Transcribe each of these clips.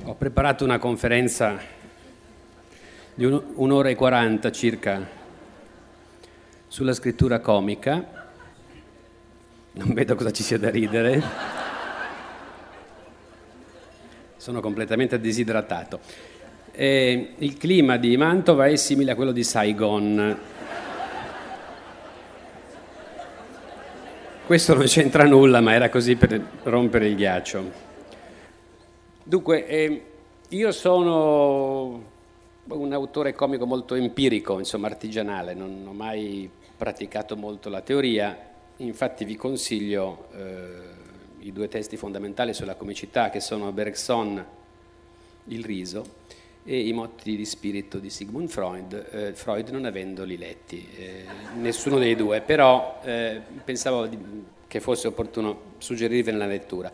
Ho preparato una conferenza di un'ora e 40 circa sulla scrittura comica. Non vedo cosa ci sia da ridere. Sono completamente disidratato. Il clima di Mantova è simile a quello di Saigon. Questo non c'entra nulla, ma era così per rompere il ghiaccio. Dunque, io sono un autore comico molto empirico, insomma artigianale, non ho mai praticato molto la teoria, infatti vi consiglio i due testi fondamentali sulla comicità che sono Bergson, Il riso, e I motti di spirito di Sigmund Freud, Freud non avendoli letti, nessuno dei due, però pensavo che fosse opportuno suggerirvene la lettura.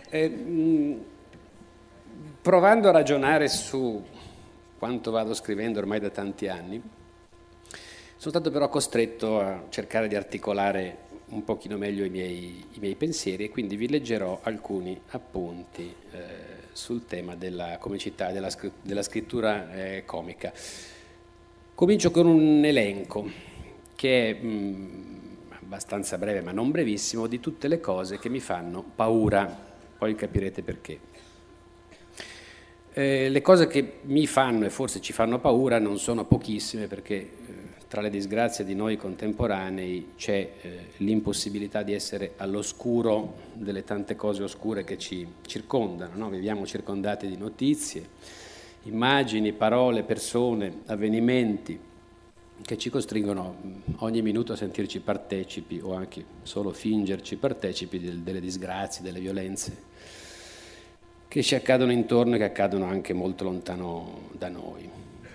Provando a ragionare su quanto vado scrivendo ormai da tanti anni, sono stato però costretto a cercare di articolare un pochino meglio i miei pensieri e quindi vi leggerò alcuni appunti sul tema della comicità, della scrittura comica. Comincio con un elenco che è abbastanza breve ma non brevissimo di tutte le cose che mi fanno paura, poi capirete perché. Le cose che mi fanno e forse ci fanno paura non sono pochissime perché tra le disgrazie di noi contemporanei c'è l'impossibilità di essere all'oscuro delle tante cose oscure che ci circondano, no? Viviamo circondati di notizie, immagini, parole, persone, avvenimenti che ci costringono ogni minuto a sentirci partecipi o anche solo fingerci partecipi delle disgrazie, delle violenze che ci accadono intorno e che accadono anche molto lontano da noi.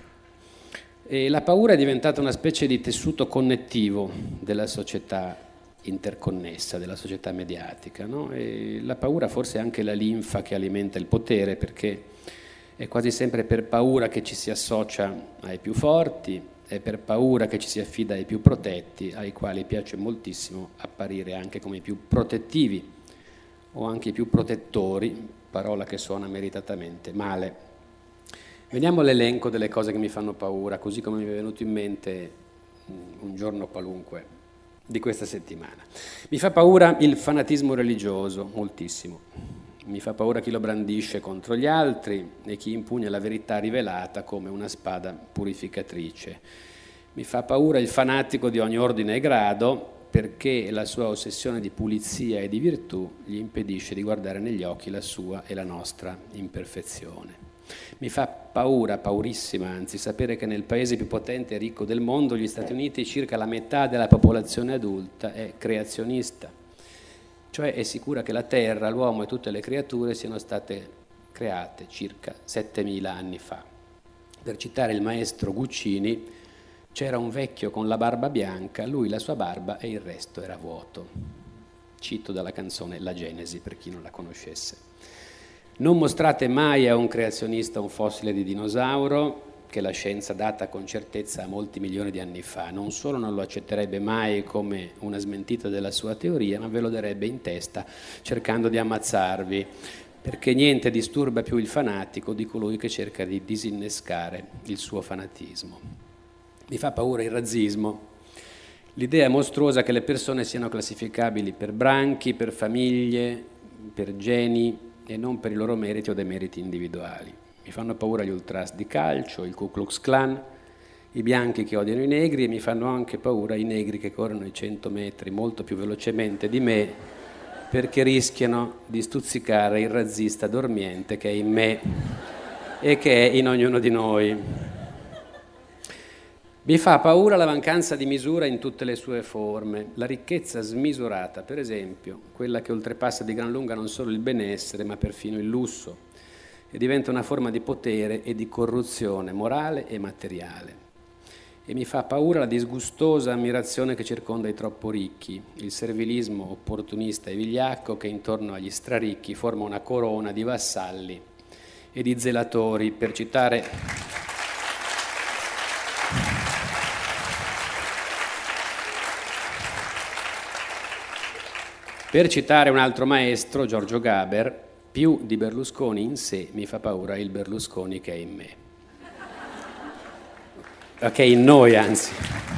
E la paura è diventata una specie di tessuto connettivo della società interconnessa, della società mediatica, no? E la paura forse è anche la linfa che alimenta il potere, perché è quasi sempre per paura che ci si associa ai più forti, è per paura che ci si affida ai più protetti, ai quali piace moltissimo apparire anche come i più protettivi o anche i più protettori, parola che suona meritatamente male. Vediamo l'elenco delle cose che mi fanno paura, così come mi è venuto in mente un giorno qualunque di questa settimana. Mi fa paura il fanatismo religioso, moltissimo. Mi fa paura chi lo brandisce contro gli altri e chi impugna la verità rivelata come una spada purificatrice. Mi fa paura il fanatico di ogni ordine e grado, perché la sua ossessione di pulizia e di virtù gli impedisce di guardare negli occhi la sua e la nostra imperfezione. Mi fa paura, paurissima anzi, sapere che nel paese più potente e ricco del mondo, gli Stati Uniti, circa la metà della popolazione adulta è creazionista, cioè è sicura che la Terra, l'uomo e tutte le creature siano state create circa 7.000 anni fa. Per citare il maestro Guccini, c'era un vecchio con la barba bianca, lui la sua barba e il resto era vuoto. Cito dalla canzone La Genesi, per chi non la conoscesse. Non mostrate mai a un creazionista un fossile di dinosauro che la scienza data con certezza a molti milioni di anni fa. Non solo non lo accetterebbe mai come una smentita della sua teoria, ma ve lo darebbe in testa cercando di ammazzarvi, perché niente disturba più il fanatico di colui che cerca di disinnescare il suo fanatismo. Mi fa paura il razzismo, l'idea mostruosa che le persone siano classificabili per branchi, per famiglie, per geni e non per i loro meriti o demeriti individuali. Mi fanno paura gli ultras di calcio, il Ku Klux Klan, i bianchi che odiano i negri e mi fanno anche paura i negri che corrono i 100 metri molto più velocemente di me perché rischiano di stuzzicare il razzista dormiente che è in me e che è in ognuno di noi. Mi fa paura la mancanza di misura in tutte le sue forme, la ricchezza smisurata, per esempio, quella che oltrepassa di gran lunga non solo il benessere, ma perfino il lusso, e diventa una forma di potere e di corruzione morale e materiale. E mi fa paura la disgustosa ammirazione che circonda i troppo ricchi, il servilismo opportunista e vigliacco che intorno agli straricchi forma una corona di vassalli e di zelatori, per citare un altro maestro, Giorgio Gaber, più di Berlusconi in sé mi fa paura il Berlusconi che è in me. Che è in noi, anzi.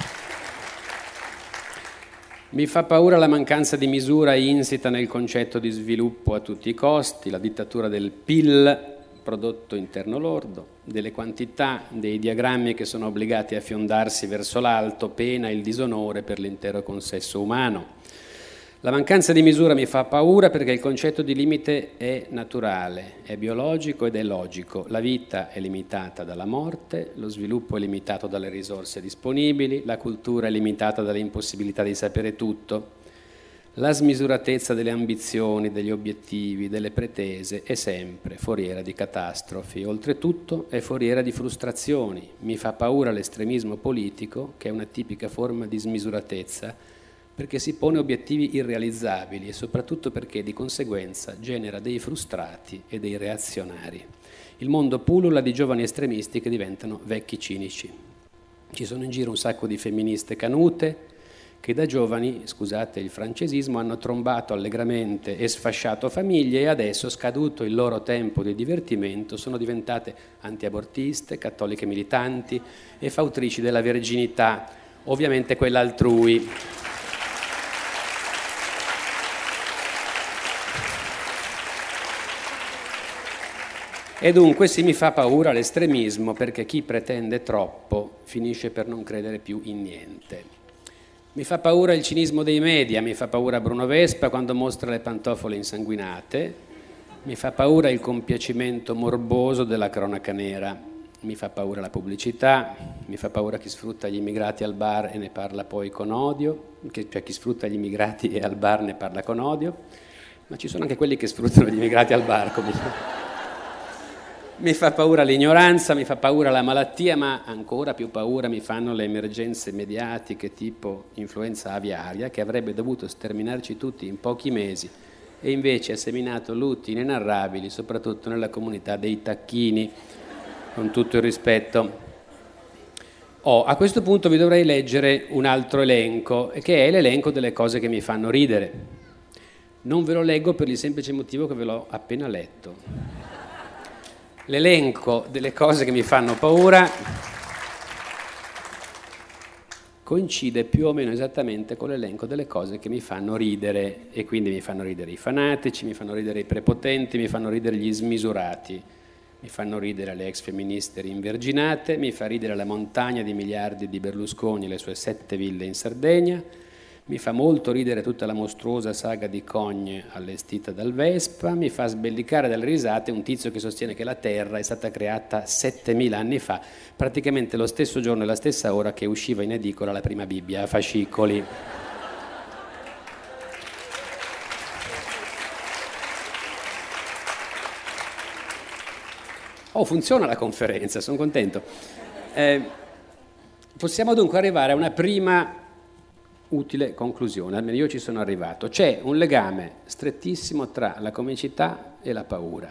Mi fa paura la mancanza di misura insita nel concetto di sviluppo a tutti i costi, la dittatura del PIL, prodotto interno lordo, delle quantità, dei diagrammi che sono obbligati a fiondarsi verso l'alto, pena il disonore per l'intero consesso umano. La mancanza di misura mi fa paura perché il concetto di limite è naturale, è biologico ed è logico. La vita è limitata dalla morte, lo sviluppo è limitato dalle risorse disponibili, la cultura è limitata dalle impossibilità di sapere tutto. La smisuratezza delle ambizioni, degli obiettivi, delle pretese è sempre foriera di catastrofi. Oltretutto è foriera di frustrazioni. Mi fa paura l'estremismo politico, che è una tipica forma di smisuratezza, perché si pone obiettivi irrealizzabili e soprattutto perché di conseguenza genera dei frustrati e dei reazionari. Il mondo pullula di giovani estremisti che diventano vecchi cinici. Ci sono in giro un sacco di femministe canute che da giovani, scusate il francesismo, hanno trombato allegramente e sfasciato famiglie e adesso, scaduto il loro tempo di divertimento, sono diventate antiabortiste, cattoliche militanti e fautrici della verginità, ovviamente quella altrui. E dunque sì, mi fa paura l'estremismo, perché chi pretende troppo finisce per non credere più in niente. Mi fa paura il cinismo dei media, mi fa paura Bruno Vespa quando mostra le pantofole insanguinate, mi fa paura il compiacimento morboso della cronaca nera, mi fa paura la pubblicità, mi fa paura chi sfrutta gli immigrati al bar e ne parla poi con odio, cioè chi sfrutta gli immigrati e al bar ne parla con odio, ma ci sono anche quelli che sfruttano gli immigrati al bar comunque. Mi fa paura l'ignoranza, mi fa paura la malattia, ma ancora più paura mi fanno le emergenze mediatiche tipo influenza aviaria, che avrebbe dovuto sterminarci tutti in pochi mesi e invece ha seminato lutti inenarrabili, soprattutto nella comunità dei tacchini, con tutto il rispetto. A questo punto vi dovrei leggere un altro elenco, che è l'elenco delle cose che mi fanno ridere. Non ve lo leggo per il semplice motivo che ve l'ho appena letto. L'elenco delle cose che mi fanno paura coincide più o meno esattamente con l'elenco delle cose che mi fanno ridere, e quindi mi fanno ridere i fanatici, mi fanno ridere i prepotenti, mi fanno ridere gli smisurati, mi fanno ridere le ex femministe rinverginate, mi fa ridere la montagna di miliardi di Berlusconi e le sue 7 ville in Sardegna, mi fa molto ridere tutta la mostruosa saga di cogne allestita dal Vespa, mi fa sbellicare dalle risate un tizio che sostiene che la Terra è stata creata 7000 anni fa, praticamente lo stesso giorno e la stessa ora che usciva in edicola la prima Bibbia a fascicoli. Funziona la conferenza, sono contento. Possiamo dunque arrivare a una prima utile conclusione, almeno io ci sono arrivato. C'è un legame strettissimo tra la comicità e la paura.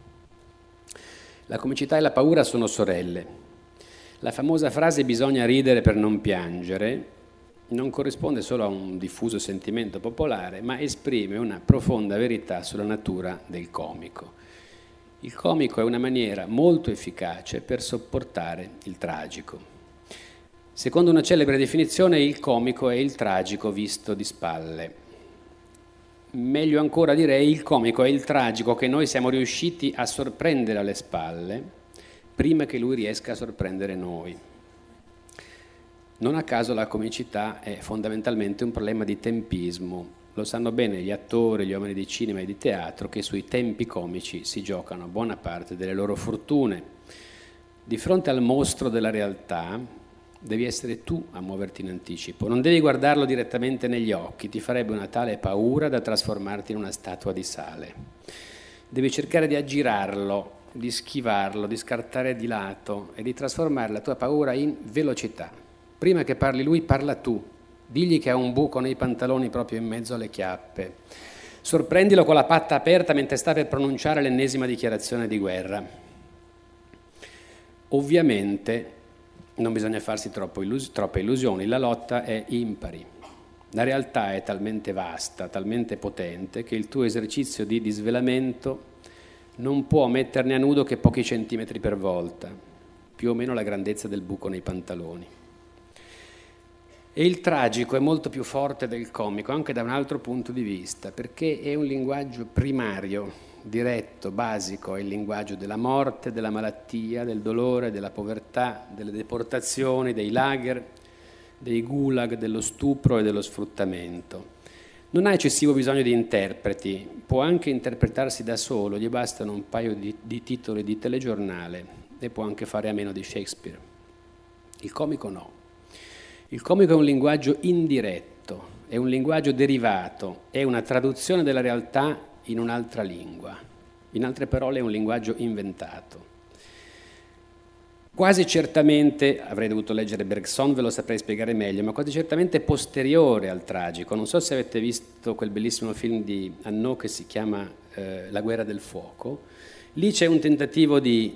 La comicità e la paura sono sorelle. La famosa frase "bisogna ridere per non piangere" non corrisponde solo a un diffuso sentimento popolare, ma esprime una profonda verità sulla natura del comico. Il comico è una maniera molto efficace per sopportare il tragico. Secondo una celebre definizione, il comico è il tragico visto di spalle. Meglio ancora direi, il comico è il tragico che noi siamo riusciti a sorprendere alle spalle prima che lui riesca a sorprendere noi. Non a caso la comicità è fondamentalmente un problema di tempismo. Lo sanno bene gli attori, gli uomini di cinema e di teatro, che sui tempi comici si giocano buona parte delle loro fortune. Di fronte al mostro della realtà devi essere tu a muoverti in anticipo, non devi guardarlo direttamente negli occhi, ti farebbe una tale paura da trasformarti in una statua di sale. Devi cercare di aggirarlo, di schivarlo, di scartare di lato e di trasformare la tua paura in velocità. Prima che parli lui, parla tu. Digli che ha un buco nei pantaloni proprio in mezzo alle chiappe. Sorprendilo con la patta aperta mentre sta per pronunciare l'ennesima dichiarazione di guerra. Ovviamente non bisogna farsi troppe illusioni, la lotta è impari. La realtà è talmente vasta, talmente potente, che il tuo esercizio di disvelamento non può metterne a nudo che pochi centimetri per volta, più o meno la grandezza del buco nei pantaloni. E il tragico è molto più forte del comico, anche da un altro punto di vista, perché è un linguaggio primario, diretto, basico, è il linguaggio della morte, della malattia, del dolore, della povertà, delle deportazioni, dei lager, dei gulag, dello stupro e dello sfruttamento. Non ha eccessivo bisogno di interpreti, può anche interpretarsi da solo, gli bastano un paio di titoli di telegiornale e può anche fare a meno di Shakespeare. Il comico no. Il comico è un linguaggio indiretto, è un linguaggio derivato, è una traduzione della realtà in un'altra lingua. In altre parole è un linguaggio inventato. Quasi certamente, avrei dovuto leggere Bergson, ve lo saprei spiegare meglio, ma quasi certamente posteriore al tragico. Non so se avete visto quel bellissimo film di Annaud che si chiama La guerra del fuoco. Lì c'è un tentativo di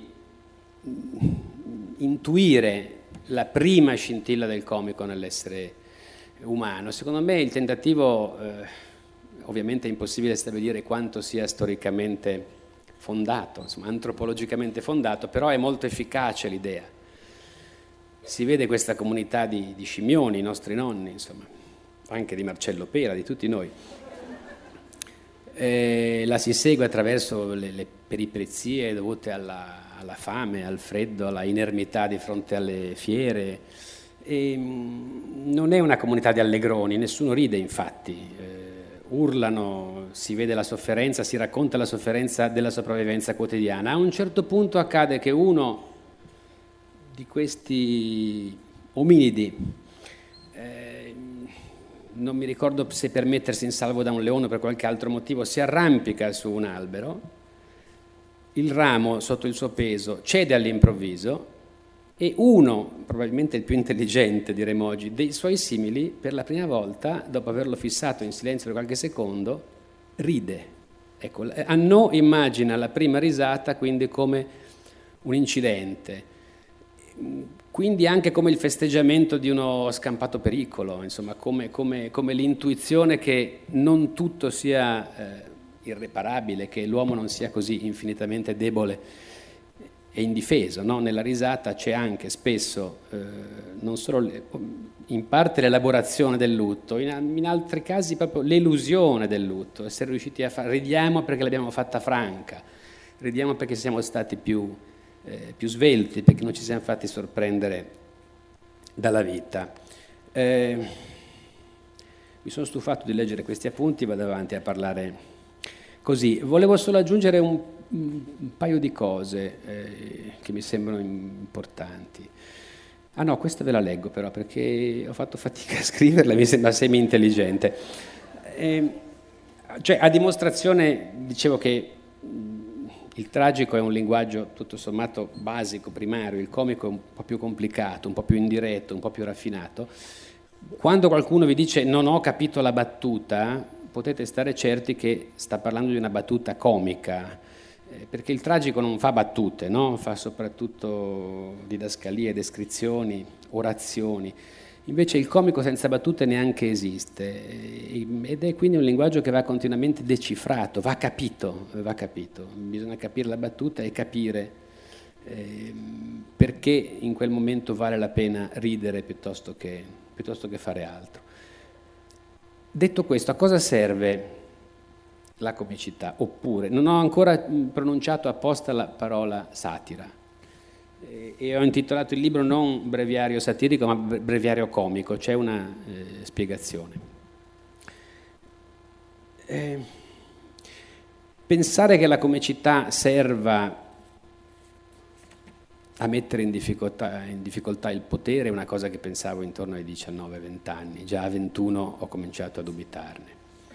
intuire la prima scintilla del comico nell'essere umano. Secondo me il tentativo, ovviamente è impossibile stabilire quanto sia storicamente fondato, insomma, antropologicamente fondato, però è molto efficace l'idea. Si vede questa comunità di scimmioni, i nostri nonni, insomma, anche di Marcello Pera, di tutti noi. La si segue attraverso le peripezie dovute alla fame, al freddo, alla inermità di fronte alle fiere. Non è una comunità di allegroni, nessuno ride infatti. Urlano, si vede la sofferenza, si racconta la sofferenza della sopravvivenza quotidiana. A un certo punto accade che uno di questi ominidi, non mi ricordo se per mettersi in salvo da un leone o per qualche altro motivo, si arrampica su un albero, il ramo sotto il suo peso cede all'improvviso e uno, probabilmente il più intelligente diremo oggi, dei suoi simili, per la prima volta, dopo averlo fissato in silenzio per qualche secondo, ride. Ecco, Annaud immagina la prima risata quindi come un incidente, quindi anche come il festeggiamento di uno scampato pericolo, insomma, come l'intuizione che non tutto sia irreparabile, che l'uomo non sia così infinitamente debole e indifeso, no? Nella risata c'è anche spesso non solo in parte l'elaborazione del lutto, in altri casi proprio l'elusione del lutto, essere riusciti a fare, ridiamo perché l'abbiamo fatta franca, ridiamo perché siamo stati più svelti, perché non ci siamo fatti sorprendere dalla vita. Mi sono stufato di leggere questi appunti, vado avanti a parlare così. Volevo solo aggiungere un paio di cose che mi sembrano importanti. Ah no, questa ve la leggo però perché ho fatto fatica a scriverla, mi sembra semi-intelligente. Cioè, a dimostrazione, dicevo che il tragico è un linguaggio tutto sommato basico, primario, il comico è un po' più complicato, un po' più indiretto, un po' più raffinato. Quando qualcuno vi dice non ho capito la battuta, potete stare certi che sta parlando di una battuta comica, perché il tragico non fa battute, no? Fa soprattutto didascalie, descrizioni, orazioni. Invece il comico senza battute neanche esiste ed è quindi un linguaggio che va continuamente decifrato, va capito. Bisogna capire la battuta e capire perché in quel momento vale la pena ridere piuttosto che fare altro. Detto questo, a cosa serve la comicità? Oppure, non ho ancora pronunciato apposta la parola satira e ho intitolato il libro non breviario satirico ma breviario comico, c'è una spiegazione. Pensare che la comicità serva a mettere in difficoltà il potere è una cosa che pensavo intorno ai 19-20 anni, già a 21 ho cominciato a dubitarne.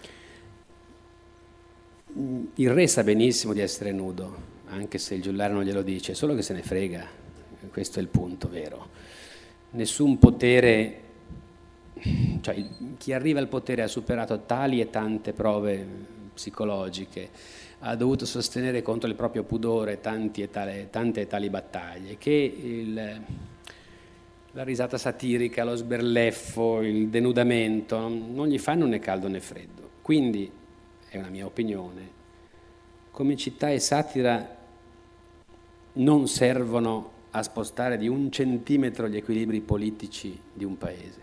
Il re sa benissimo di essere nudo, anche se il giullare non glielo dice, solo che se ne frega, questo è il punto vero. Nessun potere, cioè chi arriva al potere ha superato tali e tante prove psicologiche, ha dovuto sostenere contro il proprio pudore tante e tali battaglie, che la risata satirica, lo sberleffo, il denudamento non gli fanno né caldo né freddo. Quindi, è una mia opinione, comicità e satira non servono a spostare di 1 centimetro gli equilibri politici di un paese.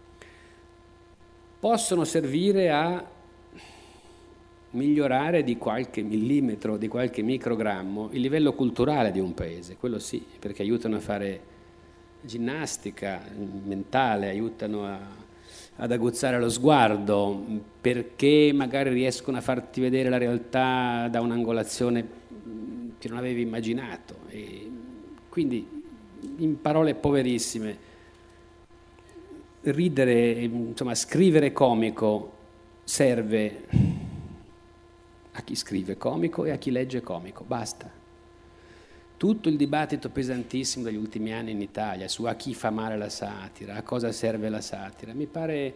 Possono servire a migliorare di qualche millimetro, di qualche microgrammo il livello culturale di un paese, quello sì, perché aiutano a fare ginnastica mentale, aiutano ad aguzzare lo sguardo, perché magari riescono a farti vedere la realtà da un'angolazione che non avevi immaginato. E quindi, in parole poverissime, ridere, insomma, scrivere comico serve a chi scrive comico e a chi legge comico, basta. Tutto il dibattito pesantissimo degli ultimi anni in Italia su a chi fa male la satira, a cosa serve la satira, mi pare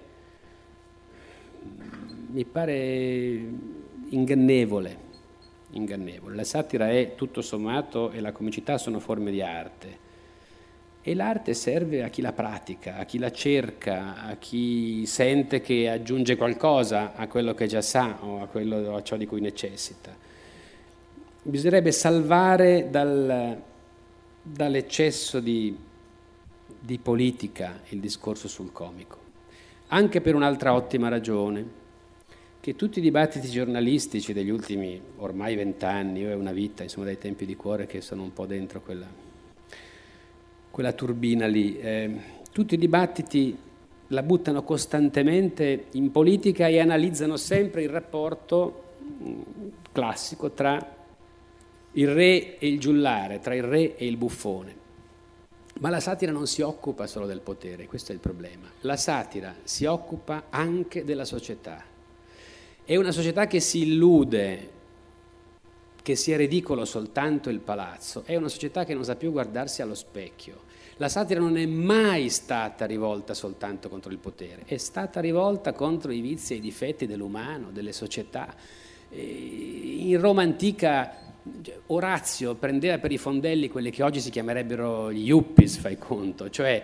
ingannevole. La satira è, tutto sommato, e la comicità sono forme di arte. E l'arte serve a chi la pratica, a chi la cerca, a chi sente che aggiunge qualcosa a quello che già sa o a ciò di cui necessita. Bisognerebbe salvare dall'eccesso di politica il discorso sul comico, anche per un'altra ottima ragione, che tutti i dibattiti giornalistici degli ultimi ormai 20 anni, io è una vita, insomma, dai tempi di Cuore che sono un po' dentro quella turbina lì, tutti i dibattiti la buttano costantemente in politica e analizzano sempre il rapporto classico tra il re e il giullare, tra il re e il buffone. Ma la satira non si occupa solo del potere, questo è il problema. La satira si occupa anche della società. È una società che si illude che sia ridicolo soltanto il palazzo, è una società che non sa più guardarsi allo specchio. La satira non è mai stata rivolta soltanto contro il potere, è stata rivolta contro i vizi e i difetti dell'umano, delle società. In Roma antica Orazio prendeva per i fondelli quelli che oggi si chiamerebbero gli yuppies, fai conto, cioè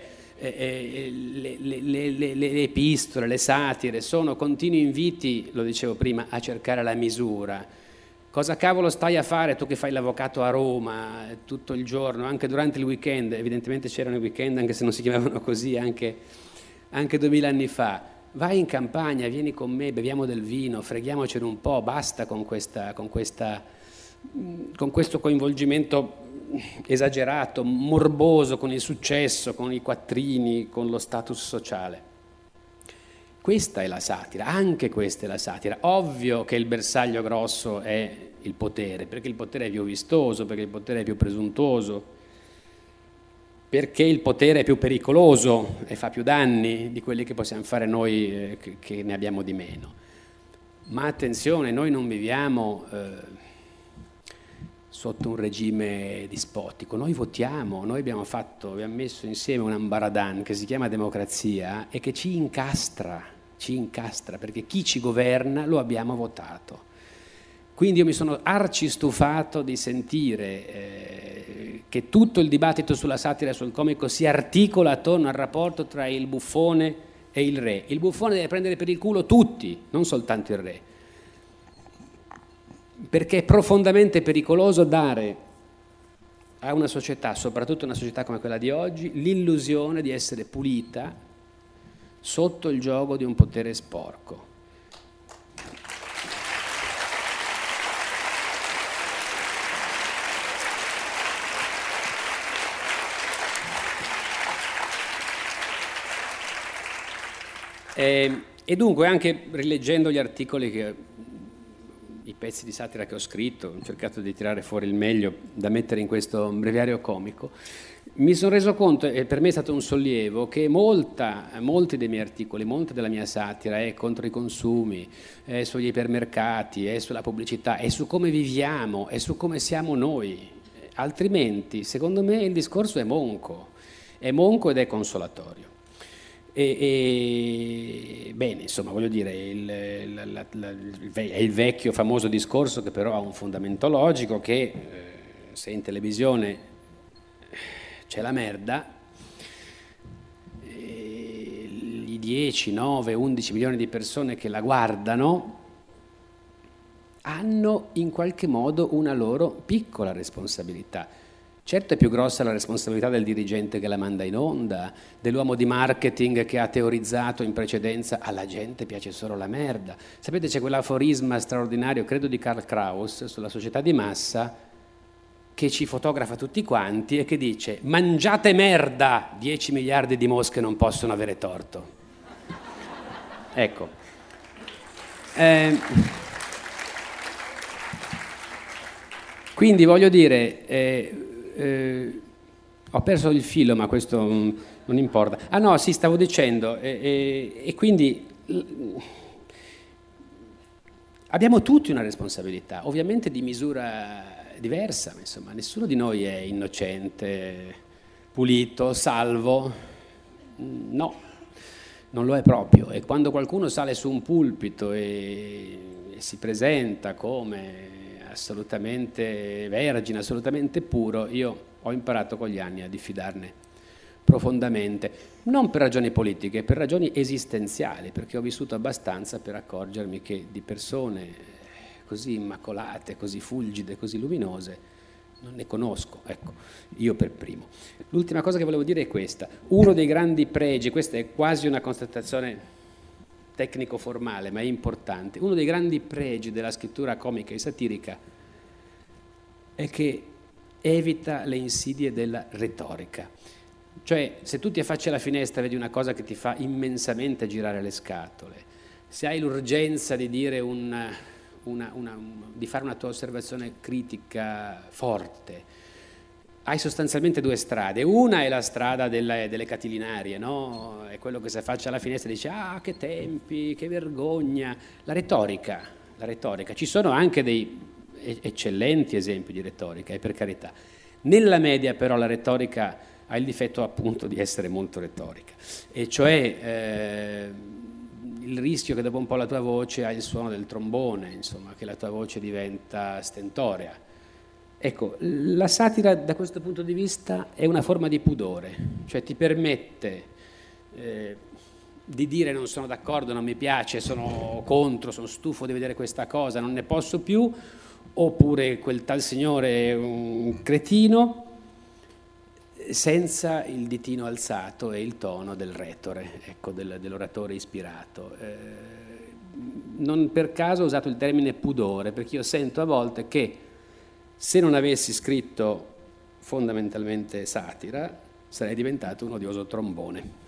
le epistole, le satire sono continui inviti, lo dicevo prima, a cercare la misura. Cosa cavolo stai a fare tu che fai l'avvocato a Roma tutto il giorno, anche durante il weekend? Evidentemente c'erano i weekend, anche se non si chiamavano così, anche 2000 anni fa. Vai in campagna, vieni con me, beviamo del vino, freghiamocene un po', basta con questo coinvolgimento esagerato, morboso, con il successo, con i quattrini, con lo status sociale. Questa è la satira, anche questa è la satira. Ovvio che il bersaglio grosso è il potere, perché il potere è più vistoso, perché il potere è più presuntuoso, perché il potere è più pericoloso e fa più danni di quelli che possiamo fare noi che ne abbiamo di meno. Ma attenzione, noi non viviamo sotto un regime dispotico, noi votiamo, noi abbiamo messo insieme un ambaradan che si chiama democrazia e che ci incastra, perché chi ci governa lo abbiamo votato. Quindi io mi sono arcistufato di sentire che tutto il dibattito sulla satira e sul comico si articola attorno al rapporto tra il buffone e il re. Il buffone deve prendere per il culo tutti, non soltanto il re, perché è profondamente pericoloso dare a una società, soprattutto una società come quella di oggi, l'illusione di essere pulita sotto il giogo di un potere sporco. E dunque, anche rileggendo gli articoli, i pezzi di satira che ho scritto, ho cercato di tirare fuori il meglio da mettere in questo breviario comico, mi sono reso conto, e per me è stato un sollievo, che molti dei miei articoli, molta della mia satira è contro i consumi, è sugli ipermercati, è sulla pubblicità, è su come viviamo, è su come siamo noi. Altrimenti, secondo me, il discorso è monco ed è consolatorio. Bene, insomma, voglio dire, è il vecchio famoso discorso che però ha un fondamento logico, che se in televisione c'è la merda, i 10, 9, 11 milioni di persone che la guardano hanno in qualche modo una loro piccola responsabilità. Certo è più grossa la responsabilità del dirigente che la manda in onda, dell'uomo di marketing che ha teorizzato in precedenza alla gente piace solo la merda. Sapete, c'è quell'aforisma straordinario, credo di Karl Kraus, sulla società di massa, che ci fotografa tutti quanti e che dice: mangiate merda, 10 miliardi di mosche non possono avere torto. Ecco. Quindi voglio dire, ho perso il filo, ma questo non importa. Ah no, sì, stavo dicendo, e quindi abbiamo tutti una responsabilità, ovviamente di misura diversa, ma insomma nessuno di noi è innocente, pulito, salvo, no, non lo è proprio. E quando qualcuno sale su un pulpito e si presenta come assolutamente vergine, assolutamente puro, io ho imparato con gli anni a diffidarne profondamente, non per ragioni politiche, per ragioni esistenziali, perché ho vissuto abbastanza per accorgermi che di persone così immacolate, così fulgide, così luminose, non ne conosco, ecco, io per primo. L'ultima cosa che volevo dire è questa: uno dei grandi pregi, questa è quasi una constatazione tecnico-formale, ma è importante, uno dei grandi pregi della scrittura comica e satirica è che evita le insidie della retorica. Cioè, se tu ti affacci alla finestra e vedi una cosa che ti fa immensamente girare le scatole, se hai l'urgenza di dire di fare una tua osservazione critica forte, hai sostanzialmente due strade. Una è la strada delle catilinarie, no? È quello che si affaccia alla finestra e dice: ah, che tempi, che vergogna. La retorica. Ci sono anche dei eccellenti esempi di retorica, per carità. Nella media però la retorica ha il difetto appunto di essere molto retorica, e cioè il rischio che dopo un po' la tua voce ha il suono del trombone, insomma, che la tua voce diventa stentorea. Ecco, la satira da questo punto di vista è una forma di pudore, cioè ti permette di dire non sono d'accordo, non mi piace, sono contro, sono stufo di vedere questa cosa, non ne posso più, oppure quel tal signore è un cretino, senza il ditino alzato e il tono del retore, ecco, dell'oratore ispirato. Non per caso ho usato il termine pudore, perché io sento a volte che se non avessi scritto fondamentalmente satira sarei diventato un odioso trombone.